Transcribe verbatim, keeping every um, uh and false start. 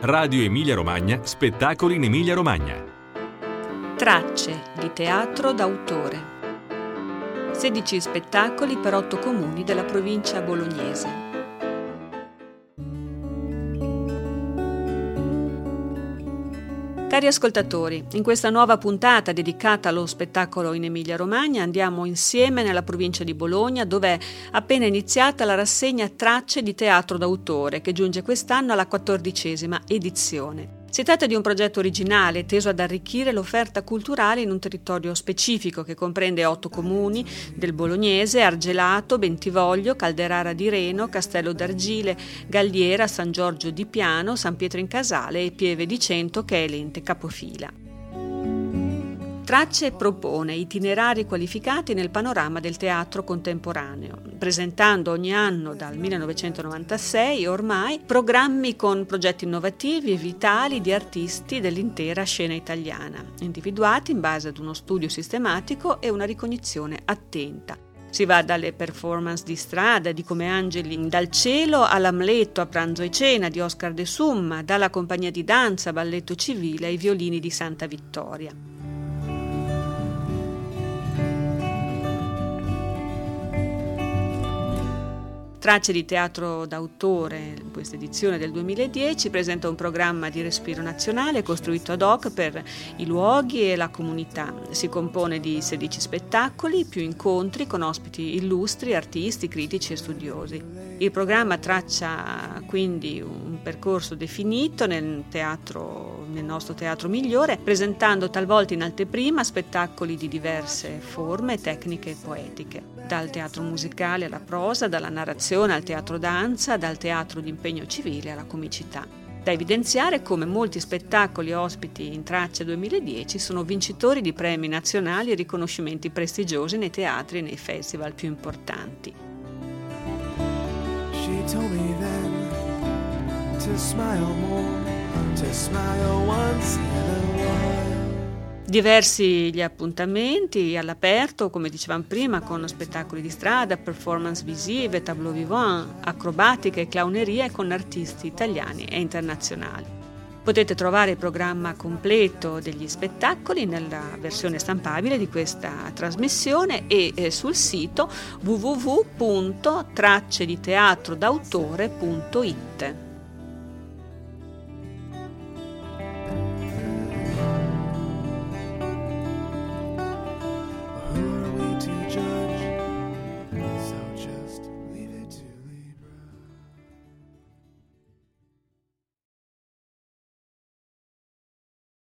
Radio Emilia Romagna, spettacoli in Emilia Romagna. Tracce di teatro d'autore. sedici spettacoli per otto comuni della provincia bolognese. Cari ascoltatori, in questa nuova puntata dedicata allo spettacolo in Emilia-Romagna andiamo insieme nella provincia di Bologna, dove è appena iniziata la rassegna Tracce di teatro d'autore, che giunge quest'anno alla quattordicesima edizione. Si tratta di un progetto originale teso ad arricchire l'offerta culturale in un territorio specifico che comprende otto comuni del Bolognese: Argelato, Bentivoglio, Calderara di Reno, Castello d'Argile, Galliera, San Giorgio di Piano, San Pietro in Casale e Pieve di Cento, che è l'ente capofila. Tracce propone itinerari qualificati nel panorama del teatro contemporaneo, presentando ogni anno dal millenovecentonovantasei ormai programmi con progetti innovativi e vitali di artisti dell'intera scena italiana, individuati in base ad uno studio sistematico e una ricognizione attenta. Si va dalle performance di strada di Come Angeli dal cielo all'Amleto a pranzo e cena di Oscar de Summa, dalla compagnia di danza Balletto Civile ai violini di Santa Vittoria. Tracce di teatro d'autore, in questa edizione del duemiladieci, presenta un programma di respiro nazionale costruito ad hoc per i luoghi e la comunità. Si compone di sedici spettacoli, più incontri con ospiti illustri, artisti, critici e studiosi. Il programma traccia quindi un percorso definito nel teatro, nel nostro teatro migliore, presentando talvolta in anteprima spettacoli di diverse forme, tecniche e poetiche, dal teatro musicale alla prosa, dalla narrazione al teatro danza, dal teatro di impegno civile alla comicità. Da evidenziare come molti spettacoli ospiti in Tracce duemiladieci sono vincitori di premi nazionali e riconoscimenti prestigiosi nei teatri e nei festival più importanti. She told me then to smile more, to smile once in a while. Diversi gli appuntamenti all'aperto, come dicevamo prima, con spettacoli di strada, performance visive, tableau vivant, acrobatica e clowneria, e con artisti italiani e internazionali. Potete trovare il programma completo degli spettacoli nella versione stampabile di questa trasmissione e eh, sul sito w w w punto tracce di teatro d'autore punto it.